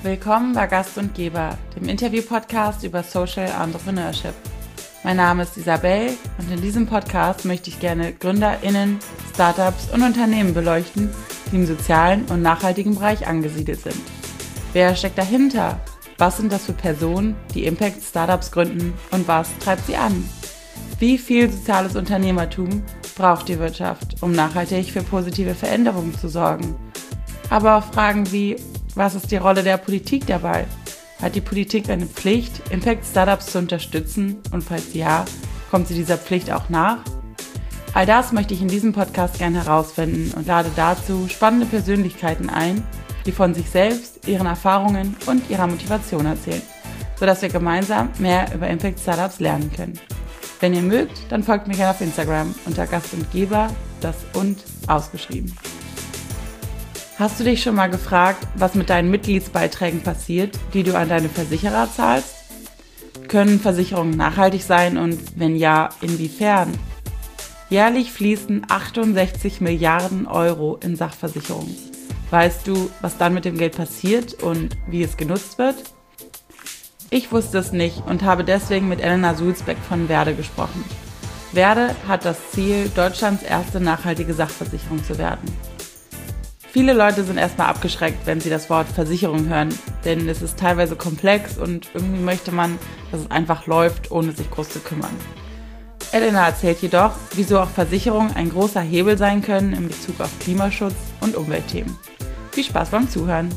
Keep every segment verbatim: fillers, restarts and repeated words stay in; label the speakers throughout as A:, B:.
A: Willkommen bei Gast und Geber, dem Interview-Podcast über Social Entrepreneurship. Mein Name ist Isabel und in diesem Podcast möchte ich gerne GründerInnen, Startups und Unternehmen beleuchten, die im sozialen und nachhaltigen Bereich angesiedelt sind. Wer steckt dahinter? Was sind das für Personen, die Impact-Startups gründen und was treibt sie an? Wie viel soziales Unternehmertum braucht die Wirtschaft, um nachhaltig für positive Veränderungen zu sorgen? Aber auch Fragen wie, was ist die Rolle der Politik dabei? Hat die Politik eine Pflicht, Impact-Startups zu unterstützen? Und falls ja, kommt sie dieser Pflicht auch nach? All das möchte ich in diesem Podcast gerne herausfinden und lade dazu spannende Persönlichkeiten ein, die von sich selbst, ihren Erfahrungen und ihrer Motivation erzählen, sodass wir gemeinsam mehr über Impact-Startups lernen können. Wenn ihr mögt, dann folgt mir gerne auf Instagram unter Gast und Geber, das und ausgeschrieben. Hast du dich schon mal gefragt, was mit deinen Mitgliedsbeiträgen passiert, die du an deine Versicherer zahlst? Können Versicherungen nachhaltig sein und wenn ja, inwiefern? Jährlich fließen achtundsechzig Milliarden Euro in Sachversicherungen. Weißt du, was dann mit dem Geld passiert und wie es genutzt wird? Ich wusste es nicht und habe deswegen mit Elena Sulzbeck von Verde gesprochen. Verde hat das Ziel, Deutschlands erste nachhaltige Sachversicherung zu werden. Viele Leute sind erstmal abgeschreckt, wenn sie das Wort Versicherung hören, denn es ist teilweise komplex und irgendwie möchte man, dass es einfach läuft, ohne sich groß zu kümmern. Elena erzählt jedoch, wieso auch Versicherungen ein großer Hebel sein können in Bezug auf Klimaschutz und Umweltthemen. Viel Spaß beim Zuhören!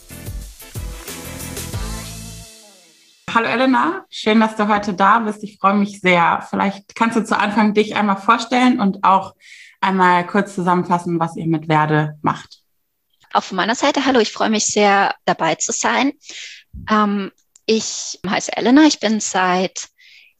A: Hallo Elena, schön, dass du heute da bist. Ich freue mich sehr. Vielleicht kannst du zu Anfang dich einmal vorstellen und auch einmal kurz zusammenfassen, was ihr mit Verde macht.
B: Auch von meiner Seite, hallo, ich freue mich sehr, dabei zu sein. Ähm, ich heiße Elena, ich bin seit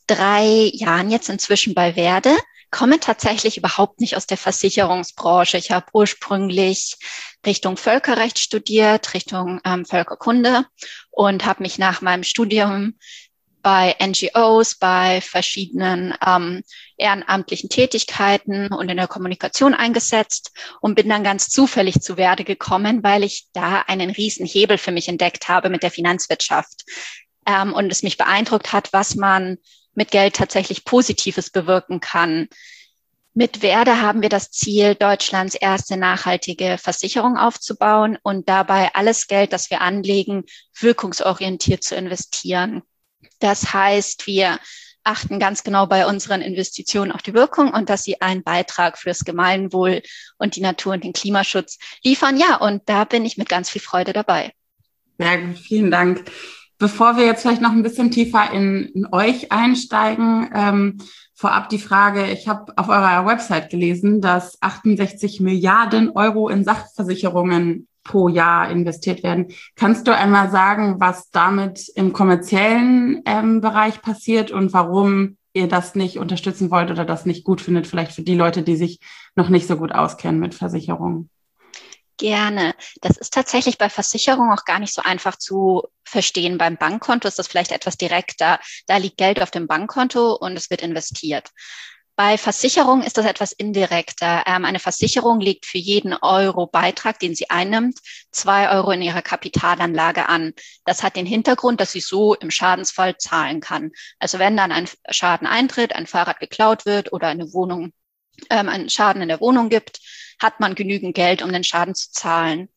B: drei Jahren jetzt inzwischen bei Verde, komme tatsächlich überhaupt nicht aus der Versicherungsbranche. Ich habe ursprünglich Richtung Völkerrecht studiert, Richtung ähm, Völkerkunde und habe mich nach meinem Studium bei N G Os, bei verschiedenen ähm, ehrenamtlichen Tätigkeiten und in der Kommunikation eingesetzt und bin dann ganz zufällig zu Verde gekommen, weil ich da einen riesen Hebel für mich entdeckt habe mit der Finanzwirtschaft ähm, und es mich beeindruckt hat, was man mit Geld tatsächlich Positives bewirken kann. Mit Verde haben wir das Ziel, Deutschlands erste nachhaltige Versicherung aufzubauen und dabei alles Geld, das wir anlegen, wirkungsorientiert zu investieren. Das heißt, wir achten ganz genau bei unseren Investitionen auf die Wirkung und dass sie einen Beitrag fürs Gemeinwohl und die Natur und den Klimaschutz liefern. Ja, und da bin ich mit ganz viel Freude dabei.
A: Sehr gut, vielen Dank. Bevor wir jetzt vielleicht noch ein bisschen tiefer in, in euch einsteigen, ähm, vorab die Frage, ich habe auf eurer Website gelesen, dass achtundsechzig Milliarden Euro in Sachversicherungen pro Jahr investiert werden. Kannst du einmal sagen, was damit im kommerziellen ähm, Bereich passiert und warum ihr das nicht unterstützen wollt oder das nicht gut findet, vielleicht für die Leute, die sich noch nicht so gut auskennen mit Versicherungen?
B: Gerne. Das ist tatsächlich bei Versicherungen auch gar nicht so einfach zu verstehen. Beim Bankkonto ist das vielleicht etwas direkter. Da liegt Geld auf dem Bankkonto und es wird investiert. Bei Versicherungen ist das etwas indirekter. Ähm, eine Versicherung legt für jeden Euro Beitrag, den sie einnimmt, zwei Euro in ihrer Kapitalanlage an. Das hat den Hintergrund, dass sie so im Schadensfall zahlen kann. Also wenn dann ein Schaden eintritt, ein Fahrrad geklaut wird oder eine Wohnung, ähm, einen Schaden in der Wohnung gibt, hat man genügend Geld, um den Schaden zu zahlen.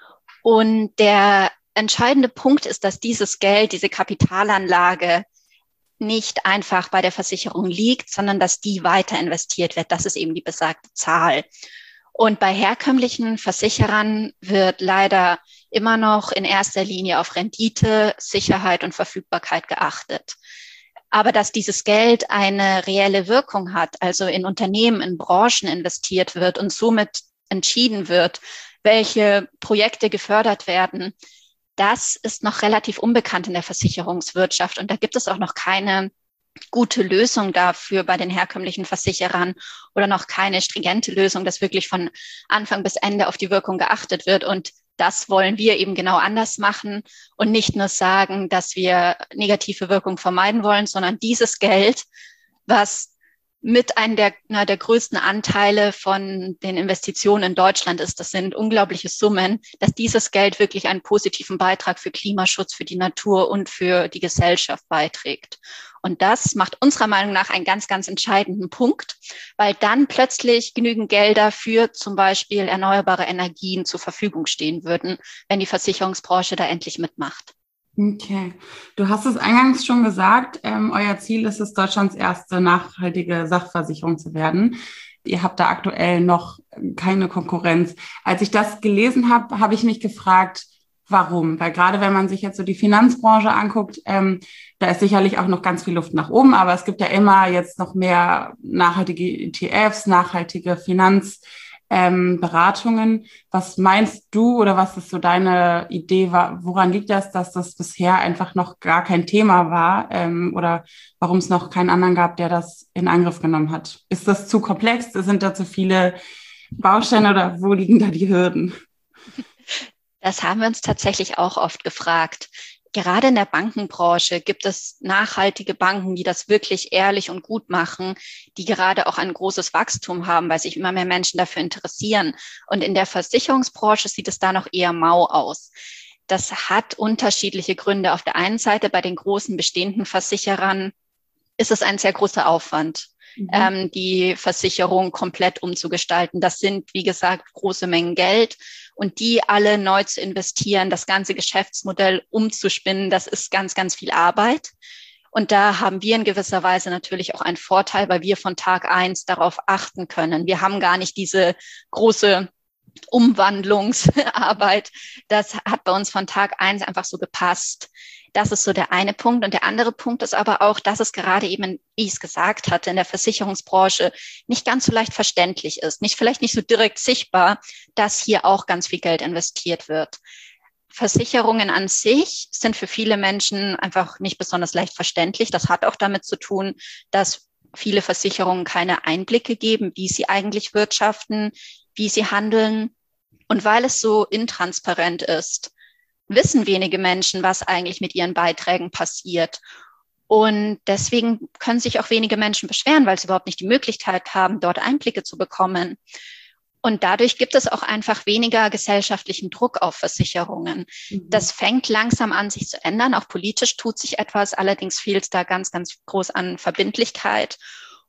B: Und der entscheidende Punkt ist, dass dieses Geld, diese Kapitalanlage nicht einfach bei der Versicherung liegt, sondern dass die weiter investiert wird. Das ist eben die besagte Zahl. Und bei herkömmlichen Versicherern wird leider immer noch in erster Linie auf Rendite, Sicherheit und Verfügbarkeit geachtet. Aber dass dieses Geld eine reelle Wirkung hat, also in Unternehmen, in Branchen investiert wird und somit entschieden wird, welche Projekte gefördert werden, das ist noch relativ unbekannt in der Versicherungswirtschaft. Und da gibt es auch noch keine gute Lösung dafür bei den herkömmlichen Versicherern oder noch keine stringente Lösung, dass wirklich von Anfang bis Ende auf die Wirkung geachtet wird. Und das wollen wir eben genau anders machen und nicht nur sagen, dass wir negative Wirkung vermeiden wollen, sondern dieses Geld, was mit einem der, na, der größten Anteile von den Investitionen in Deutschland ist. Das sind unglaubliche Summen, dass dieses Geld wirklich einen positiven Beitrag für Klimaschutz, für die Natur und für die Gesellschaft beiträgt. Und das macht unserer Meinung nach einen ganz, ganz entscheidenden Punkt, weil dann plötzlich genügend Gelder für zum Beispiel erneuerbare Energien zur Verfügung stehen würden, wenn die Versicherungsbranche da endlich mitmacht.
A: Okay. Du hast es eingangs schon gesagt, ähm, euer Ziel ist es, Deutschlands erste nachhaltige Sachversicherung zu werden. Ihr habt da aktuell noch keine Konkurrenz. Als ich das gelesen habe, habe ich mich gefragt, warum? Weil gerade wenn man sich jetzt so die Finanzbranche anguckt, ähm, da ist sicherlich auch noch ganz viel Luft nach oben, aber es gibt ja immer jetzt noch mehr nachhaltige E T Fs, nachhaltige Finanz Ähm, Beratungen. Was meinst du oder was ist so deine Idee? Woran liegt das, dass das bisher einfach noch gar kein Thema war ähm, oder warum es noch keinen anderen gab, der das in Angriff genommen hat? Ist das zu komplex? Sind da zu viele Bausteine oder wo liegen da die Hürden?
B: Das haben wir uns tatsächlich auch oft gefragt. Gerade in der Bankenbranche gibt es nachhaltige Banken, die das wirklich ehrlich und gut machen, die gerade auch ein großes Wachstum haben, weil sich immer mehr Menschen dafür interessieren. Und in der Versicherungsbranche sieht es da noch eher mau aus. Das hat unterschiedliche Gründe. Auf der einen Seite bei den großen bestehenden Versicherern ist es ein sehr großer Aufwand, mhm. ähm, die Versicherung komplett umzugestalten. Das sind, wie gesagt, große Mengen Geld. Und die alle neu zu investieren, das ganze Geschäftsmodell umzuspinnen, das ist ganz, ganz viel Arbeit. Und da haben wir in gewisser Weise natürlich auch einen Vorteil, weil wir von Tag eins darauf achten können. Wir haben gar nicht diese große Umwandlungsarbeit. Das hat bei uns von Tag eins einfach so gepasst. Das ist so der eine Punkt. Und der andere Punkt ist aber auch, dass es gerade eben, wie ich es gesagt hatte, in der Versicherungsbranche nicht ganz so leicht verständlich ist, nicht vielleicht nicht so direkt sichtbar, dass hier auch ganz viel Geld investiert wird. Versicherungen an sich sind für viele Menschen einfach nicht besonders leicht verständlich. Das hat auch damit zu tun, dass viele Versicherungen keine Einblicke geben, wie sie eigentlich wirtschaften, wie sie handeln. Und weil es so intransparent ist, wissen wenige Menschen, was eigentlich mit ihren Beiträgen passiert. Und deswegen können sich auch wenige Menschen beschweren, weil sie überhaupt nicht die Möglichkeit haben, dort Einblicke zu bekommen. Und dadurch gibt es auch einfach weniger gesellschaftlichen Druck auf Versicherungen. Mhm. Das fängt langsam an, sich zu ändern. Auch politisch tut sich etwas. Allerdings fehlt es da ganz, ganz groß an Verbindlichkeit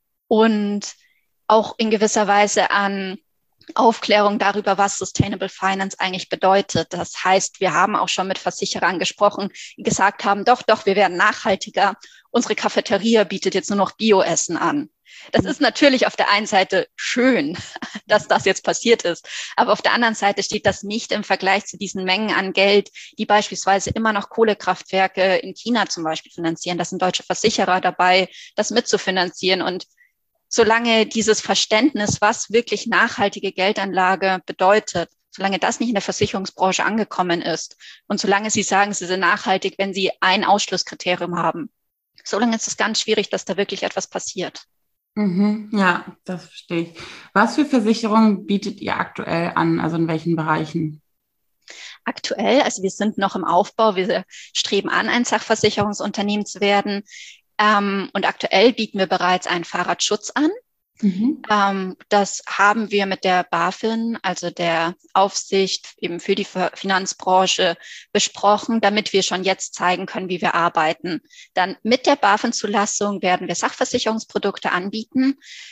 B: und auch in gewisser Weise an Aufklärung darüber, was Sustainable Finance eigentlich bedeutet. Das heißt, wir haben auch schon mit Versicherern gesprochen, die gesagt haben, doch, doch, wir werden nachhaltiger. Unsere Cafeteria bietet jetzt nur noch Bioessen an. Das ist natürlich auf der einen Seite schön, dass das jetzt passiert ist. Aber auf der anderen Seite steht das nicht im Vergleich zu diesen Mengen an Geld, die beispielsweise immer noch Kohlekraftwerke in China zum Beispiel finanzieren. Das sind deutsche Versicherer dabei, das mitzufinanzieren. Und solange dieses Verständnis, was wirklich nachhaltige Geldanlage bedeutet, solange das nicht in der Versicherungsbranche angekommen ist und solange Sie sagen, Sie sind nachhaltig, wenn Sie ein Ausschlusskriterium haben, solange ist es ganz schwierig, dass da wirklich etwas passiert.
A: Mhm, ja, das verstehe ich. Was für Versicherungen bietet ihr aktuell an, also in welchen Bereichen?
B: Aktuell, also wir sind noch im Aufbau, wir streben an, ein Sachversicherungsunternehmen zu werden. Ähm, und aktuell bieten wir bereits einen Fahrradschutz an. Mhm. Ähm, das haben wir mit der BaFin, also der Aufsicht eben für die Finanzbranche, besprochen, damit wir schon jetzt zeigen können, wie wir arbeiten. Dann mit der BaFin-Zulassung werden wir Sachversicherungsprodukte anbieten.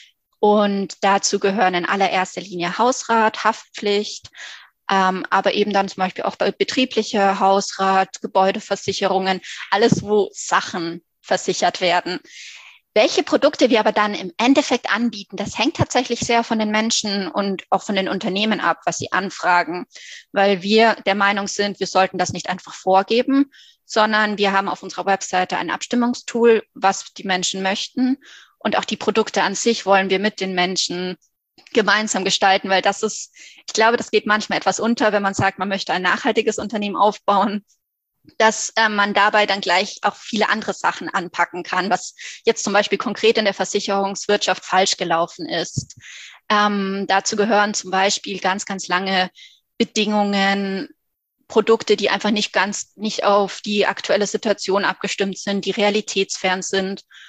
B: Und dazu gehören in allererster Linie Hausrat, Haftpflicht, ähm, aber eben dann zum Beispiel auch bei betrieblicher Hausrat, Gebäudeversicherungen, alles, wo Sachen versichert werden. Welche Produkte wir aber dann im Endeffekt anbieten, das hängt tatsächlich sehr von den Menschen und auch von den Unternehmen ab, was sie anfragen, weil wir der Meinung sind, wir sollten das nicht einfach vorgeben, sondern wir haben auf unserer Webseite ein Abstimmungstool, was die Menschen möchten, und auch die Produkte an sich wollen wir mit den Menschen gemeinsam gestalten, weil das ist, ich glaube, das geht manchmal etwas unter, wenn man sagt, man möchte ein nachhaltiges Unternehmen aufbauen, dass äh, man dabei dann gleich auch viele andere Sachen anpacken kann, was jetzt zum Beispiel konkret in der Versicherungswirtschaft falsch gelaufen ist. Ähm, dazu gehören zum Beispiel ganz, ganz lange Bedingungen, Produkte, die einfach nicht ganz, nicht auf die aktuelle Situation abgestimmt sind, die realitätsfern sind.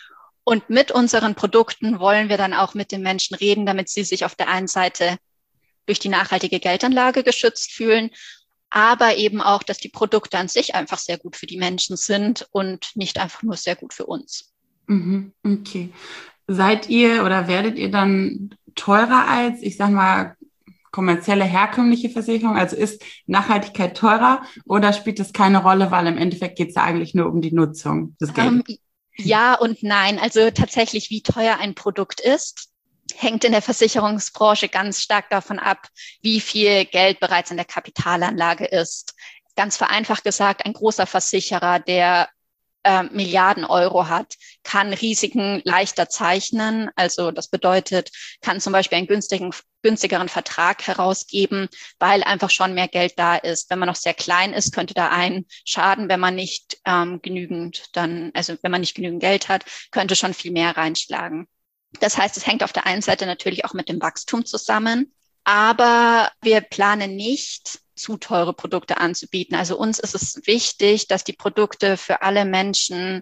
B: Und mit unseren Produkten wollen wir dann auch mit den Menschen reden, damit sie sich auf der einen Seite durch die nachhaltige Geldanlage geschützt fühlen, aber eben auch, dass die Produkte an sich einfach sehr gut für die Menschen sind und nicht einfach nur sehr gut für uns.
A: Mhm, okay. Seid ihr oder werdet ihr dann teurer als, ich sag mal, kommerzielle, herkömmliche Versicherung? Also ist Nachhaltigkeit teurer oder spielt das keine Rolle, weil im Endeffekt geht es ja eigentlich nur um die Nutzung des Geldes?
B: Ähm, ja und nein. Also tatsächlich, wie teuer ein Produkt ist, hängt in der Versicherungsbranche ganz stark davon ab, wie viel Geld bereits in der Kapitalanlage ist. Ganz vereinfacht gesagt, ein großer Versicherer, der äh, Milliarden Euro hat, kann Risiken leichter zeichnen. Also das bedeutet, kann zum Beispiel einen günstigen, günstigeren Vertrag herausgeben, weil einfach schon mehr Geld da ist. Wenn man noch sehr klein ist, könnte da ein Schaden, wenn man nicht ähm, genügend dann, also wenn man nicht genügend Geld hat, könnte schon viel mehr reinschlagen. Das heißt, es hängt auf der einen Seite natürlich auch mit dem Wachstum zusammen, aber wir planen nicht, zu teure Produkte anzubieten. Also uns ist es wichtig, dass die Produkte für alle Menschen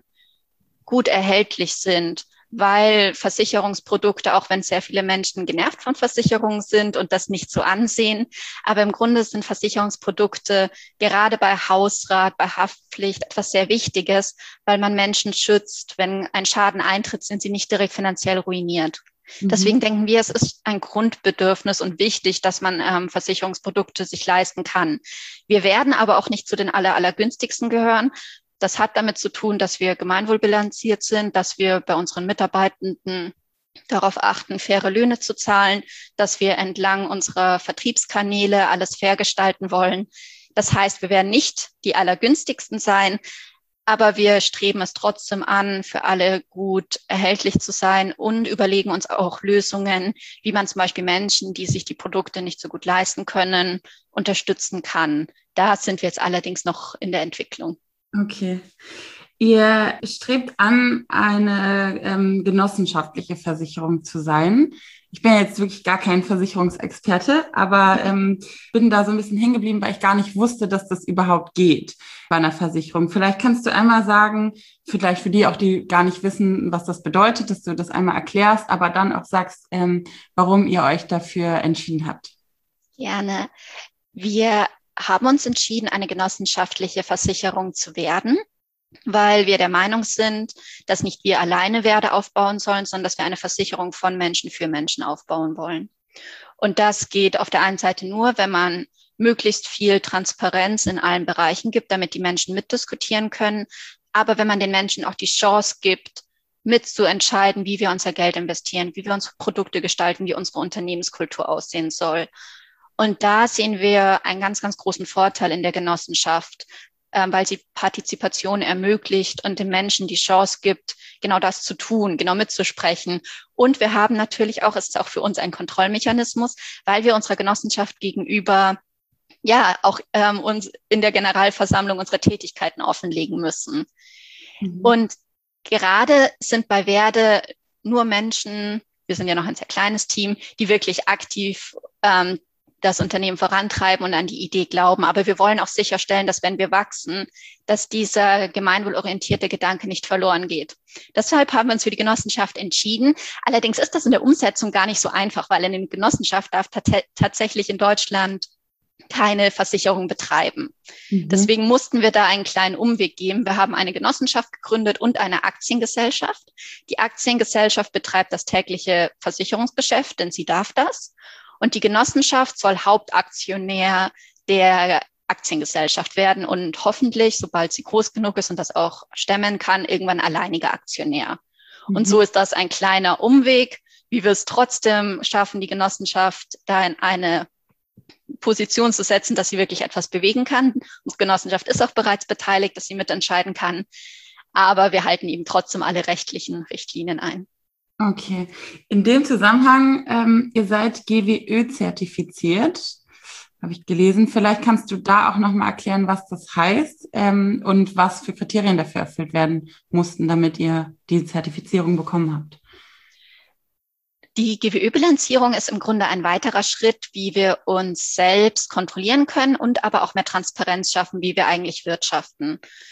B: gut erhältlich sind, weil Versicherungsprodukte, auch wenn sehr viele Menschen genervt von Versicherungen sind und das nicht so ansehen, aber im Grunde sind Versicherungsprodukte gerade bei Hausrat, bei Haftpflicht etwas sehr Wichtiges, weil man Menschen schützt. Wenn ein Schaden eintritt, sind sie nicht direkt finanziell ruiniert. Mhm. Deswegen denken wir, es ist ein Grundbedürfnis und wichtig, dass man ähm, Versicherungsprodukte sich leisten kann. Wir werden aber auch nicht zu den aller, allergünstigsten gehören. Das hat damit zu tun, dass wir gemeinwohlbilanziert sind, dass wir bei unseren Mitarbeitenden darauf achten, faire Löhne zu zahlen, dass wir entlang unserer Vertriebskanäle alles fair gestalten wollen. Das heißt, wir werden nicht die allergünstigsten sein, aber wir streben es trotzdem an, für alle gut erhältlich zu sein und überlegen uns auch Lösungen, wie man zum Beispiel Menschen, die sich die Produkte nicht so gut leisten können, unterstützen kann. Da sind wir jetzt allerdings noch in der Entwicklung.
A: Okay. Ihr strebt an, eine ähm, genossenschaftliche Versicherung zu sein. Ich bin jetzt wirklich gar kein Versicherungsexperte, aber ähm, bin da so ein bisschen hängen geblieben, weil ich gar nicht wusste, dass das überhaupt geht bei einer Versicherung. Vielleicht kannst du einmal sagen, vielleicht für die auch, die gar nicht wissen, was das bedeutet, dass du das einmal erklärst, aber dann auch sagst, ähm, warum ihr euch dafür entschieden habt.
B: Gerne. Wir haben uns entschieden, eine genossenschaftliche Versicherung zu werden, weil wir der Meinung sind, dass nicht wir alleine Werte aufbauen sollen, sondern dass wir eine Versicherung von Menschen für Menschen aufbauen wollen. Und das geht auf der einen Seite nur, wenn man möglichst viel Transparenz in allen Bereichen gibt, damit die Menschen mitdiskutieren können. Aber wenn man den Menschen auch die Chance gibt, mitzuentscheiden, wie wir unser Geld investieren, wie wir unsere Produkte gestalten, wie unsere Unternehmenskultur aussehen soll. Und da sehen wir einen ganz, ganz großen Vorteil in der Genossenschaft, äh, weil sie Partizipation ermöglicht und den Menschen die Chance gibt, genau das zu tun, genau mitzusprechen. Und wir haben natürlich auch, es ist auch für uns ein Kontrollmechanismus, weil wir unserer Genossenschaft gegenüber ja auch ähm, uns in der Generalversammlung unsere Tätigkeiten offenlegen müssen. Mhm. Und gerade sind bei Werde nur Menschen, wir sind ja noch ein sehr kleines Team, die wirklich aktiv ähm, das Unternehmen vorantreiben und an die Idee glauben. Aber wir wollen auch sicherstellen, dass wenn wir wachsen, dass dieser gemeinwohlorientierte Gedanke nicht verloren geht. Deshalb haben wir uns für die Genossenschaft entschieden. Allerdings ist das in der Umsetzung gar nicht so einfach, weil eine Genossenschaft darf t- tatsächlich in Deutschland keine Versicherung betreiben. Mhm. Deswegen mussten wir da einen kleinen Umweg gehen. Wir haben eine Genossenschaft gegründet und eine Aktiengesellschaft. Die Aktiengesellschaft betreibt das tägliche Versicherungsgeschäft, denn sie darf das. Und die Genossenschaft soll Hauptaktionär der Aktiengesellschaft werden und hoffentlich, sobald sie groß genug ist und das auch stemmen kann, irgendwann alleiniger Aktionär. Mhm. Und so ist das ein kleiner Umweg, wie wir es trotzdem schaffen, die Genossenschaft da in eine Position zu setzen, dass sie wirklich etwas bewegen kann. Unsere Genossenschaft ist auch bereits beteiligt, dass sie mitentscheiden kann. Aber wir halten eben trotzdem alle rechtlichen Richtlinien ein.
A: Okay. In dem Zusammenhang, ähm, ihr seid G W Ö-zertifiziert, habe ich gelesen. Vielleicht kannst du da auch nochmal erklären, was das heißt ähm, und was für Kriterien dafür erfüllt werden mussten, damit ihr die Zertifizierung bekommen habt.
B: Die G W Ö-Bilanzierung ist im Grunde ein weiterer Schritt, wie wir uns selbst kontrollieren können und aber auch mehr Transparenz schaffen, wie wir eigentlich wirtschaften.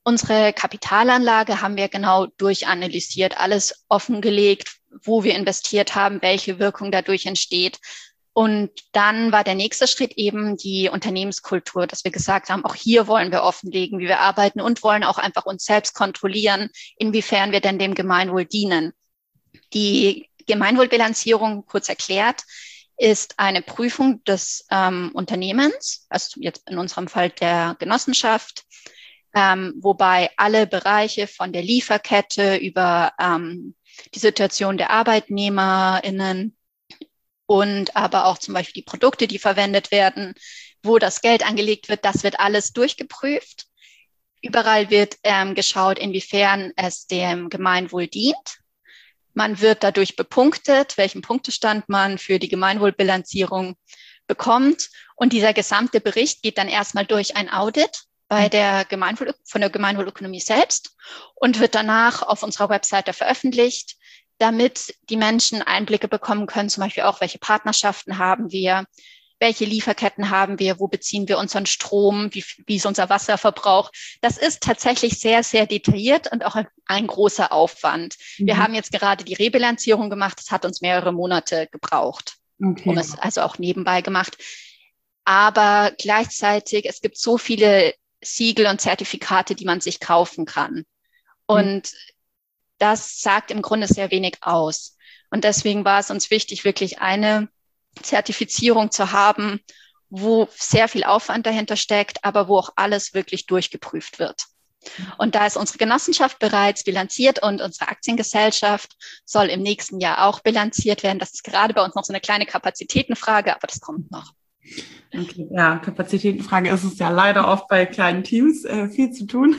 B: Unsere Kapitalanlage haben wir genau durchanalysiert, alles offengelegt, wo wir investiert haben, welche Wirkung dadurch entsteht. Und dann war der nächste Schritt eben die Unternehmenskultur, dass wir gesagt haben, auch hier wollen wir offenlegen, wie wir arbeiten und wollen auch einfach uns selbst kontrollieren, inwiefern wir denn dem Gemeinwohl dienen. Die Gemeinwohlbilanzierung, kurz erklärt, ist eine Prüfung des ähm, Unternehmens, also jetzt in unserem Fall der Genossenschaft, ähm, wobei alle Bereiche von der Lieferkette über ähm, die Situation der ArbeitnehmerInnen und aber auch zum Beispiel die Produkte, die verwendet werden, wo das Geld angelegt wird, das wird alles durchgeprüft. Überall wird ähm, geschaut, inwiefern es dem Gemeinwohl dient. Man wird dadurch bepunktet, welchen Punktestand man für die Gemeinwohlbilanzierung bekommt. Und dieser gesamte Bericht geht dann erstmal durch ein Audit bei der Gemeinwohl, von der Gemeinwohlökonomie selbst und wird danach auf unserer Webseite veröffentlicht, damit die Menschen Einblicke bekommen können, zum Beispiel auch, welche Partnerschaften haben wir, welche Lieferketten haben wir, wo beziehen wir unseren Strom, wie, wie ist unser Wasserverbrauch. Das ist tatsächlich sehr, sehr detailliert und auch ein, ein großer Aufwand. Mhm. Wir haben jetzt gerade die Rebilanzierung gemacht, das hat uns mehrere Monate gebraucht, okay. um es also auch nebenbei gemacht. Aber gleichzeitig, es gibt so viele Siegel und Zertifikate, die man sich kaufen kann. Und mhm. das sagt im Grunde sehr wenig aus. Und deswegen war es uns wichtig, wirklich eine Zertifizierung zu haben, wo sehr viel Aufwand dahinter steckt, aber wo auch alles wirklich durchgeprüft wird. Und da ist unsere Genossenschaft bereits bilanziert und unsere Aktiengesellschaft soll im nächsten Jahr auch bilanziert werden. Das ist gerade bei uns noch so eine kleine Kapazitätenfrage, aber das kommt noch.
A: Okay, ja, Kapazitätenfrage ist es ja leider oft bei kleinen Teams äh, viel zu tun.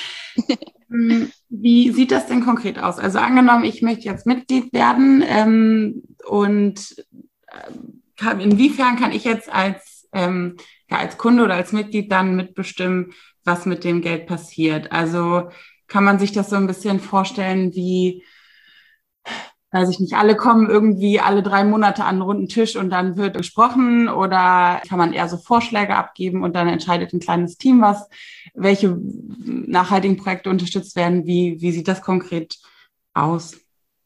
A: Wie sieht das denn konkret aus? Also angenommen, ich möchte jetzt Mitglied werden ähm, und äh, kann, inwiefern kann ich jetzt als, ähm, ja, als Kunde oder als Mitglied dann mitbestimmen, was mit dem Geld passiert? Also kann man sich das so ein bisschen vorstellen wie, weiß ich nicht, alle kommen irgendwie alle drei Monate an einen runden Tisch und dann wird gesprochen, oder kann man eher so Vorschläge abgeben und dann entscheidet ein kleines Team, was, welche nachhaltigen Projekte unterstützt werden? Wie, wie sieht das konkret aus?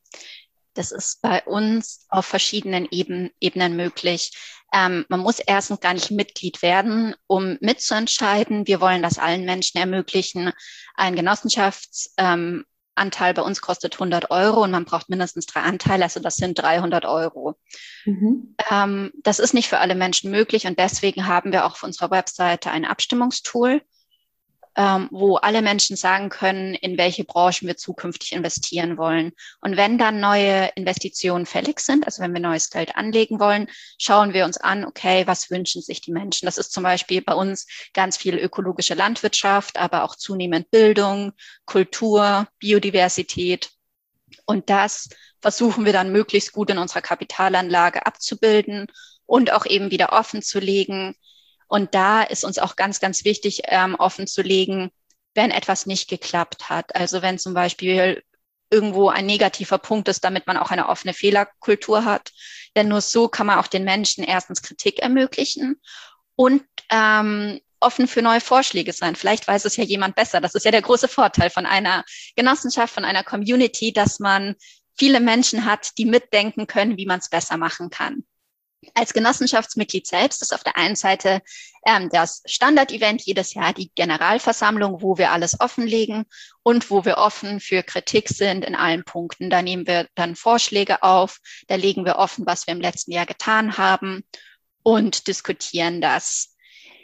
B: Das ist bei uns auf verschiedenen Eben, Ebenen möglich. Ähm, man muss erstens gar nicht Mitglied werden, um mitzuentscheiden. Wir wollen das allen Menschen ermöglichen. Ein Genossenschafts- ähm, Anteil bei uns kostet hundert Euro und man braucht mindestens drei Anteile, also das sind dreihundert Euro. Mhm. Ähm, das ist nicht für alle Menschen möglich und deswegen haben wir auch auf unserer Webseite ein Abstimmungstool, ähm, wo alle Menschen sagen können, in welche Branchen wir zukünftig investieren wollen. Und wenn dann neue Investitionen fällig sind, also wenn wir neues Geld anlegen wollen, schauen wir uns an, okay, was wünschen sich die Menschen? Das ist zum Beispiel bei uns ganz viel ökologische Landwirtschaft, aber auch zunehmend Bildung, Kultur, Biodiversität. Und das versuchen wir dann möglichst gut in unserer Kapitalanlage abzubilden und auch eben wieder offen zu legen. Und da ist uns auch ganz, ganz wichtig, ähm, offen zu legen, wenn etwas nicht geklappt hat. Also wenn zum Beispiel irgendwo ein negativer Punkt ist, damit man auch eine offene Fehlerkultur hat. Denn nur so kann man auch den Menschen erstens Kritik ermöglichen und ähm, offen für neue Vorschläge sein. Vielleicht weiß es ja jemand besser. Das ist ja der große Vorteil von einer Genossenschaft, von einer Community, dass man viele Menschen hat, die mitdenken können, wie man es besser machen kann. Als Genossenschaftsmitglied selbst ist auf der einen Seite ähm, das Standard-Event jedes Jahr, die Generalversammlung, wo wir alles offenlegen und wo wir offen für Kritik sind in allen Punkten. Da nehmen wir dann Vorschläge auf, da legen wir offen, was wir im letzten Jahr getan haben und diskutieren das.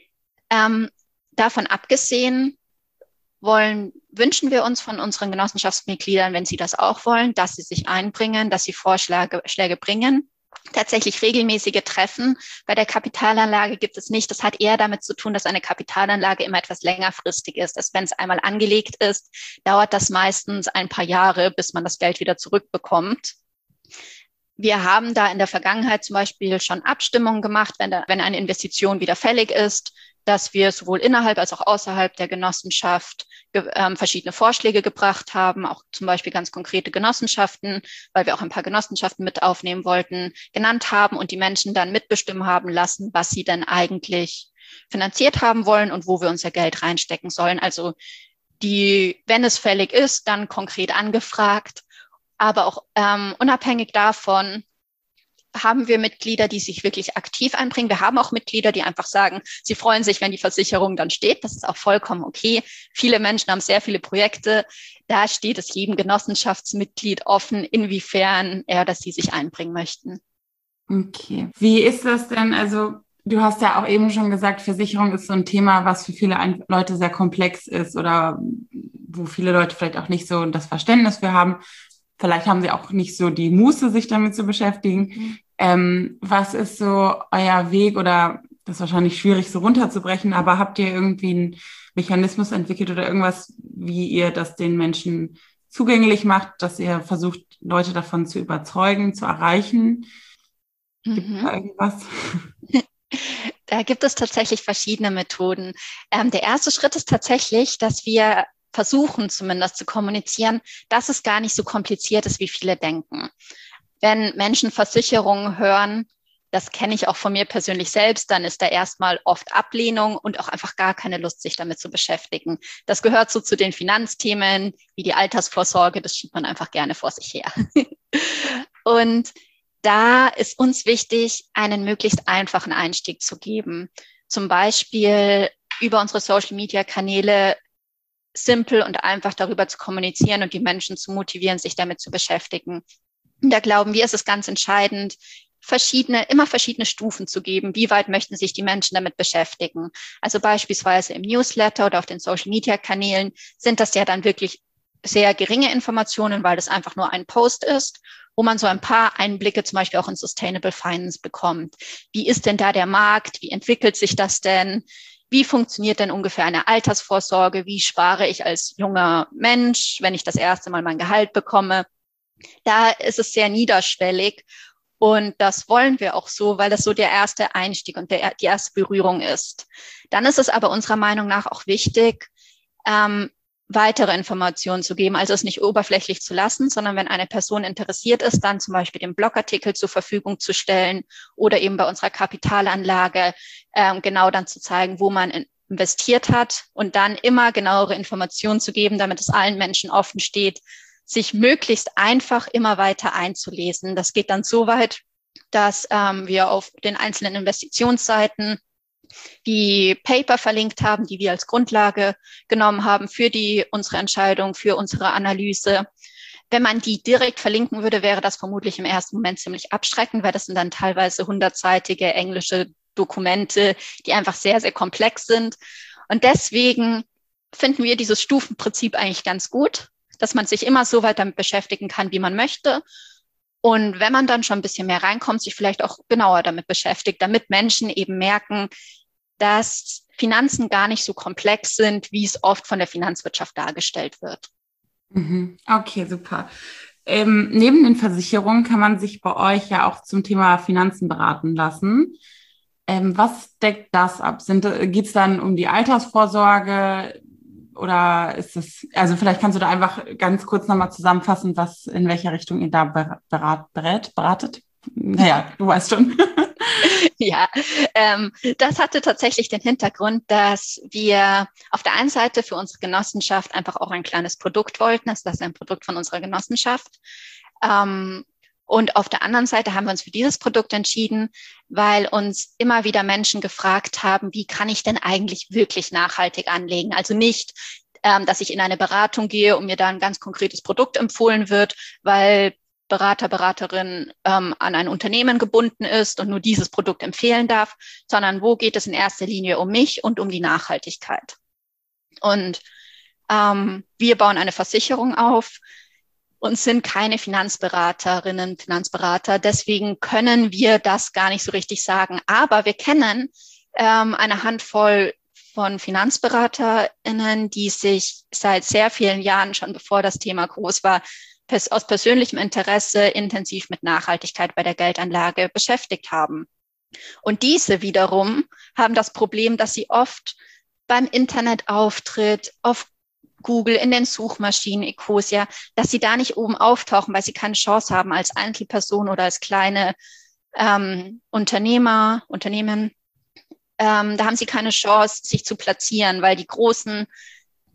B: Ähm, davon abgesehen wollen, wünschen wir uns von unseren Genossenschaftsmitgliedern, wenn sie das auch wollen, dass sie sich einbringen, dass sie Vorschläge Schläge bringen. Tatsächlich regelmäßige Treffen bei der Kapitalanlage gibt es nicht. Das hat eher damit zu tun, dass eine Kapitalanlage immer etwas längerfristig ist. Dass wenn es einmal angelegt ist, dauert das meistens ein paar Jahre, bis man das Geld wieder zurückbekommt. Wir haben da in der Vergangenheit zum Beispiel schon Abstimmungen gemacht, wenn, da, wenn eine Investition wieder fällig ist, dass wir sowohl innerhalb als auch außerhalb der Genossenschaft ge- ähm, verschiedene Vorschläge gebracht haben, auch zum Beispiel ganz konkrete Genossenschaften, weil wir auch ein paar Genossenschaften mit aufnehmen wollten, genannt haben und die Menschen dann mitbestimmen haben lassen, was sie denn eigentlich finanziert haben wollen und wo wir unser Geld reinstecken sollen. Also die, wenn es fällig ist, dann konkret angefragt. Aber auch ähm, unabhängig davon haben wir Mitglieder, die sich wirklich aktiv einbringen. Wir haben auch Mitglieder, die einfach sagen, sie freuen sich, wenn die Versicherung dann steht. Das ist auch vollkommen okay. Viele Menschen haben sehr viele Projekte. Da steht es jedem Genossenschaftsmitglied offen, inwiefern er oder sie sich einbringen möchten.
A: Okay. Wie ist das denn? Also du hast ja auch eben schon gesagt, Versicherung ist so ein Thema, was für viele Leute sehr komplex ist oder wo viele Leute vielleicht auch nicht so das Verständnis für haben. Vielleicht haben sie auch nicht so die Muße, sich damit zu beschäftigen. Mhm. Ähm, was ist so euer Weg oder das ist wahrscheinlich schwierig so runterzubrechen, aber habt ihr irgendwie einen Mechanismus entwickelt oder irgendwas, wie ihr das den Menschen zugänglich macht, dass ihr versucht, Leute davon zu überzeugen, zu erreichen? Gibt es da irgendwas?
B: Da gibt es tatsächlich verschiedene Methoden. Ähm, der erste Schritt ist tatsächlich, dass wir versuchen zumindest zu kommunizieren, dass es gar nicht so kompliziert ist, wie viele denken. Wenn Menschen Versicherungen hören, das kenne ich auch von mir persönlich selbst, dann ist da erstmal oft Ablehnung und auch einfach gar keine Lust, sich damit zu beschäftigen. Das gehört so zu den Finanzthemen wie die Altersvorsorge, das schiebt man einfach gerne vor sich her. Und da ist uns wichtig, einen möglichst einfachen Einstieg zu geben. Zum Beispiel über unsere Social-Media-Kanäle simpel und einfach darüber zu kommunizieren und die Menschen zu motivieren, sich damit zu beschäftigen. Und da glauben wir, ist es ganz entscheidend, verschiedene, immer verschiedene Stufen zu geben. Wie weit möchten sich die Menschen damit beschäftigen? Also beispielsweise im Newsletter oder auf den Social-Media-Kanälen sind das ja dann wirklich sehr geringe Informationen, weil das einfach nur ein Post ist, wo man so ein paar Einblicke zum Beispiel auch in Sustainable Finance bekommt. Wie ist denn da der Markt? Wie entwickelt sich das denn? Wie funktioniert denn ungefähr eine Altersvorsorge? Wie spare ich als junger Mensch, wenn ich das erste Mal mein Gehalt bekomme? Da ist es sehr niederschwellig und das wollen wir auch so, weil das so der erste Einstieg und der, die erste Berührung ist. Dann ist es aber unserer Meinung nach auch wichtig, ähm, weitere Informationen zu geben, also es nicht oberflächlich zu lassen, sondern wenn eine Person interessiert ist, dann zum Beispiel den Blogartikel zur Verfügung zu stellen oder eben bei unserer Kapitalanlage ähm, genau dann zu zeigen, wo man investiert hat und dann immer genauere Informationen zu geben, damit es allen Menschen offen steht, sich möglichst einfach immer weiter einzulesen. Das geht dann so weit, dass ähm, wir auf den einzelnen Investitionsseiten die Paper verlinkt haben, die wir als Grundlage genommen haben für die unsere Entscheidung, für unsere Analyse. Wenn man die direkt verlinken würde, wäre das vermutlich im ersten Moment ziemlich abschreckend, weil das sind dann teilweise hundertseitige englische Dokumente, die einfach sehr, sehr komplex sind. Und deswegen finden wir dieses Stufenprinzip eigentlich ganz gut, dass man sich immer so weit damit beschäftigen kann, wie man möchte. Und wenn man dann schon ein bisschen mehr reinkommt, sich vielleicht auch genauer damit beschäftigt, damit Menschen eben merken, dass Finanzen gar nicht so komplex sind, wie es oft von der Finanzwirtschaft dargestellt wird.
A: Okay, super. Ähm, neben den Versicherungen kann man sich bei euch ja auch zum Thema Finanzen beraten lassen. Ähm, was deckt das ab? Geht es dann um die Altersvorsorge oder ist es, also vielleicht kannst du da einfach ganz kurz nochmal zusammenfassen, was in welcher Richtung ihr da berat, berät, beratet? Naja, du weißt schon.
B: Ja, ähm, das hatte tatsächlich den Hintergrund, dass wir auf der einen Seite für unsere Genossenschaft einfach auch ein kleines Produkt wollten. Also das ist ein Produkt von unserer Genossenschaft. Ähm, und auf der anderen Seite haben wir uns für dieses Produkt entschieden, weil uns immer wieder Menschen gefragt haben, wie kann ich denn eigentlich wirklich nachhaltig anlegen? Also nicht, ähm, dass ich in eine Beratung gehe und mir da ein ganz konkretes Produkt empfohlen wird, weil Berater, Beraterin ähm, an ein Unternehmen gebunden ist und nur dieses Produkt empfehlen darf, sondern wo geht es in erster Linie um mich und um die Nachhaltigkeit. Und ähm, wir bauen eine Versicherung auf und sind keine Finanzberaterinnen, Finanzberater. Deswegen können wir das gar nicht so richtig sagen. Aber wir kennen ähm, eine Handvoll von FinanzberaterInnen, die sich seit sehr vielen Jahren, schon bevor das Thema groß war, aus persönlichem Interesse intensiv mit Nachhaltigkeit bei der Geldanlage beschäftigt haben. Und diese wiederum haben das Problem, dass sie oft beim Internetauftritt, auf Google, in den Suchmaschinen, Ecosia, dass sie da nicht oben auftauchen, weil sie keine Chance haben als Einzelperson oder als kleine ähm, Unternehmer, Unternehmen. Ähm, da haben sie keine Chance, sich zu platzieren, weil die großen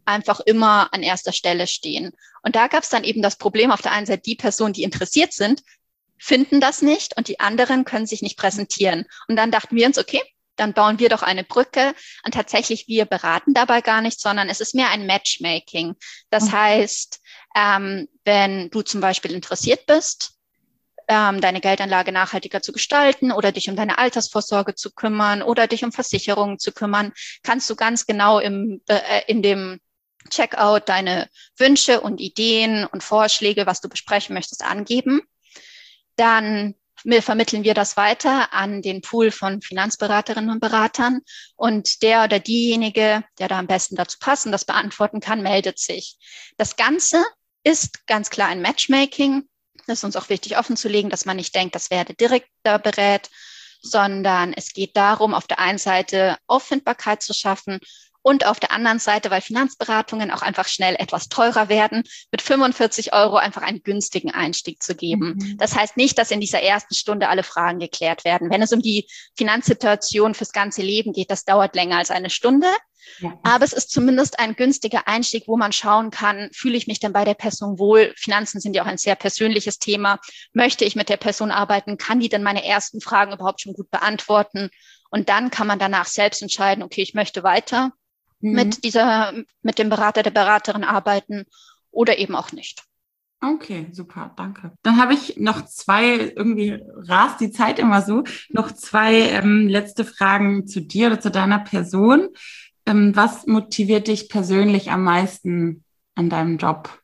B: einfach immer an erster Stelle stehen. Und da gab es dann eben das Problem, auf der einen Seite die Personen, die interessiert sind, finden das nicht und die anderen können sich nicht präsentieren. Und dann dachten wir uns, okay, dann bauen wir doch eine Brücke. Und tatsächlich, wir beraten dabei gar nicht, sondern es ist mehr ein Matchmaking. Das mhm. heißt, ähm, wenn du zum Beispiel interessiert bist, ähm, deine Geldanlage nachhaltiger zu gestalten oder dich um deine Altersvorsorge zu kümmern oder dich um Versicherungen zu kümmern, kannst du ganz genau im, äh, in dem Checkout deine Wünsche und Ideen und Vorschläge, was du besprechen möchtest, angeben. Dann vermitteln wir das weiter an den Pool von Finanzberaterinnen und Beratern und der oder diejenige, der da am besten dazu passt und das beantworten kann, meldet sich. Das Ganze ist ganz klar ein Matchmaking. Das ist uns auch wichtig offenzulegen, dass man nicht denkt, das werde direkt da berät, sondern es geht darum, auf der einen Seite Auffindbarkeit zu schaffen und auf der anderen Seite, weil Finanzberatungen auch einfach schnell etwas teurer werden, mit fünfundvierzig Euro einfach einen günstigen Einstieg zu geben. Mhm. Das heißt nicht, dass in dieser ersten Stunde alle Fragen geklärt werden. Wenn es um die Finanzsituation fürs ganze Leben geht, das dauert länger als eine Stunde. Ja. Aber es ist zumindest ein günstiger Einstieg, wo man schauen kann, fühle ich mich denn bei der Person wohl? Finanzen sind ja auch ein sehr persönliches Thema. Möchte ich mit der Person arbeiten? Kann die denn meine ersten Fragen überhaupt schon gut beantworten? Und dann kann man danach selbst entscheiden, okay, ich möchte weiter mhm. mit dieser, mit dem Berater, der Beraterin arbeiten oder eben auch nicht.
A: Okay, super, danke. Dann habe ich noch zwei, irgendwie rast die Zeit immer so, noch zwei ähm, letzte Fragen zu dir oder zu deiner Person. Ähm, was motiviert dich persönlich am meisten an deinem Job?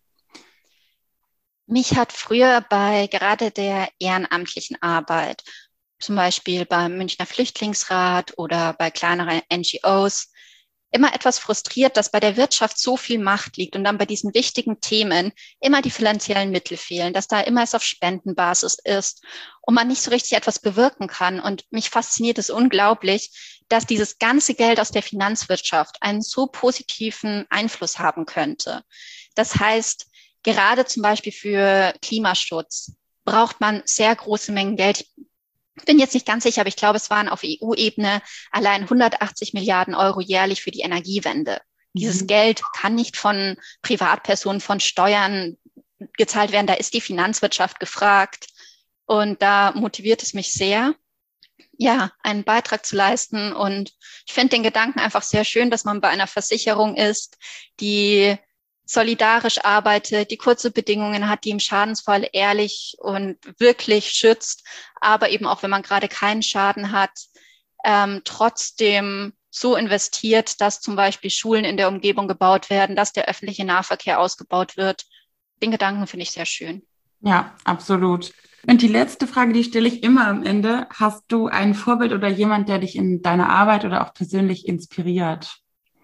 B: Mich hat früher bei gerade der ehrenamtlichen Arbeit, zum Beispiel beim Münchner Flüchtlingsrat oder bei kleineren N G Os, immer etwas frustriert, dass bei der Wirtschaft so viel Macht liegt und dann bei diesen wichtigen Themen immer die finanziellen Mittel fehlen, dass da immer es auf Spendenbasis ist und man nicht so richtig etwas bewirken kann. Und mich fasziniert es unglaublich, dass dieses ganze Geld aus der Finanzwirtschaft einen so positiven Einfluss haben könnte. Das heißt, gerade zum Beispiel für Klimaschutz braucht man sehr große Mengen Geld. Ich bin jetzt nicht ganz sicher, aber ich glaube, es waren auf E U-Ebene allein hundertachtzig Milliarden Euro jährlich für die Energiewende. Mhm. Dieses Geld kann nicht von Privatpersonen, von Steuern gezahlt werden. Da ist die Finanzwirtschaft gefragt. Und da motiviert es mich sehr, ja, einen Beitrag zu leisten. Und ich finde den Gedanken einfach sehr schön, dass man bei einer Versicherung ist, die solidarisch arbeitet, die kurze Bedingungen hat, die im Schadensfall ehrlich und wirklich schützt, aber eben auch, wenn man gerade keinen Schaden hat, ähm, trotzdem so investiert, dass zum Beispiel Schulen in der Umgebung gebaut werden, dass der öffentliche Nahverkehr ausgebaut wird. Den Gedanken finde ich sehr schön.
A: Ja, absolut. Und die letzte Frage, die stelle ich immer am Ende. Hast du ein Vorbild oder jemand, der dich in deiner Arbeit oder auch persönlich inspiriert?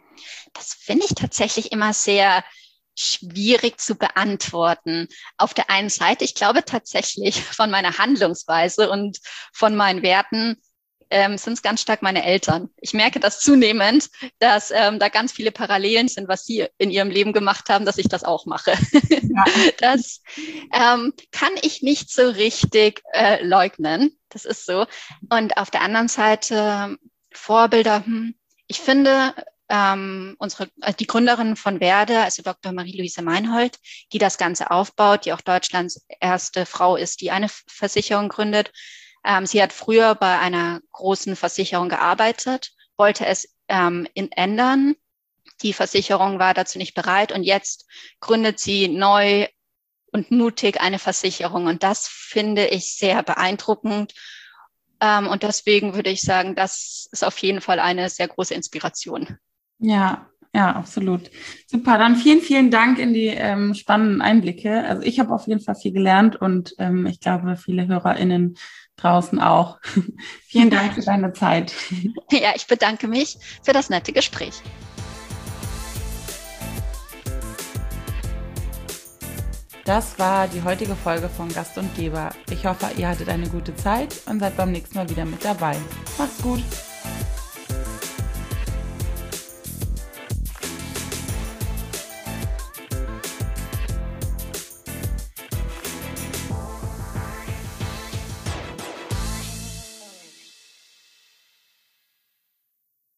B: Das finde ich tatsächlich immer sehr schwierig zu beantworten. Auf der einen Seite, ich glaube tatsächlich von meiner Handlungsweise und von meinen Werten ähm, sind es ganz stark meine Eltern. Ich merke das zunehmend, dass ähm, da ganz viele Parallelen sind, was sie in ihrem Leben gemacht haben, dass ich das auch mache. Ja. Das ähm, kann ich nicht so richtig äh, leugnen. Das ist so. Und auf der anderen Seite Vorbilder, hm, ich finde, Ähm, unsere, die Gründerin von Verde, also Doktor Marie-Louise Meinhold, die das Ganze aufbaut, die auch Deutschlands erste Frau ist, die eine Versicherung gründet. Ähm, sie hat früher bei einer großen Versicherung gearbeitet, wollte es ähm, in, ändern. Die Versicherung war dazu nicht bereit und jetzt gründet sie neu und mutig eine Versicherung. Und das finde ich sehr beeindruckend. Ähm, und deswegen würde ich sagen, das ist auf jeden Fall eine sehr große Inspiration.
A: Ja, ja, absolut. Super, dann vielen, vielen Dank in die ähm, spannenden Einblicke. Also ich habe auf jeden Fall viel gelernt und ähm, ich glaube, viele HörerInnen draußen auch. Vielen Dank für deine Zeit.
B: Ja, ich bedanke mich für das nette Gespräch.
A: Das war die heutige Folge von Gast und Geber. Ich hoffe, ihr hattet eine gute Zeit und seid beim nächsten Mal wieder mit dabei. Macht's gut!